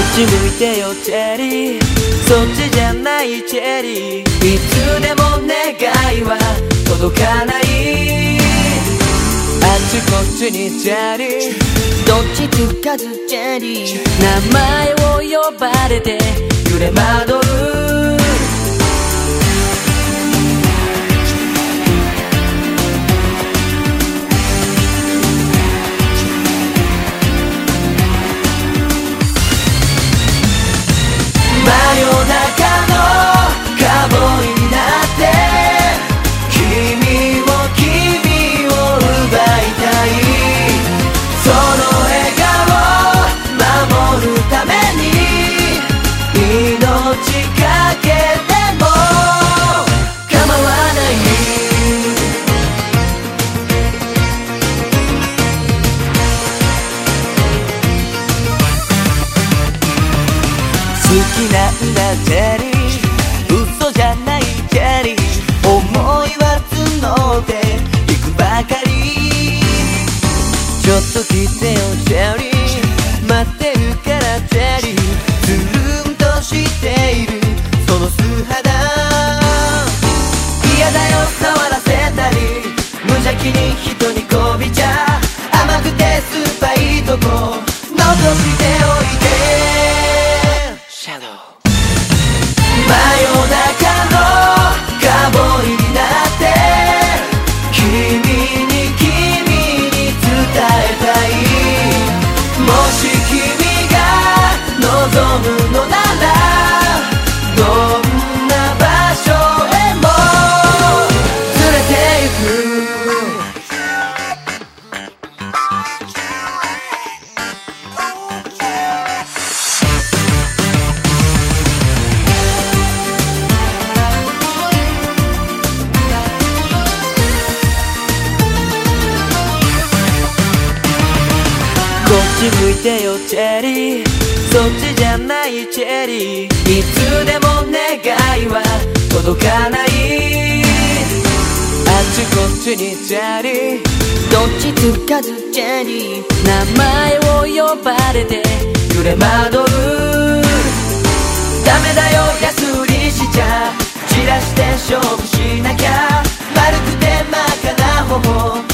ち向いてよチェリー、そっちじゃないチェリー、いつでも願いは届かない。あっちこっちにチェリー、どっちつかずチェリー、名前を呼ばれて揺れ惑う。真夜中のカウボーイになって君を奪いたい。その笑顔守るために命かけても構わない。好きなんだチェリー、嘘じゃないチェリー、思いは募っていくばかり。ちょっと来てよチェリー、待ってるからチェリー、つるんとしているその素肌、嫌だよ触らせたり、無邪気に人にこびちゃ甘くて酸っぱいとこ残しておいて。真夜中のカウボーイになって君に伝えたい。もし君が望むのならどんな場所へも連れて行く。こっち向いてよチェリー、そっちじゃないチェリー、いつでも願いは届かない。あっちこっちにチェリー、どっちつかずチェリー、名前を呼ばれて揺れ惑う。ダメだよ安売りしちゃ、散らして勝負しなきゃ、丸くて真っ赤な頬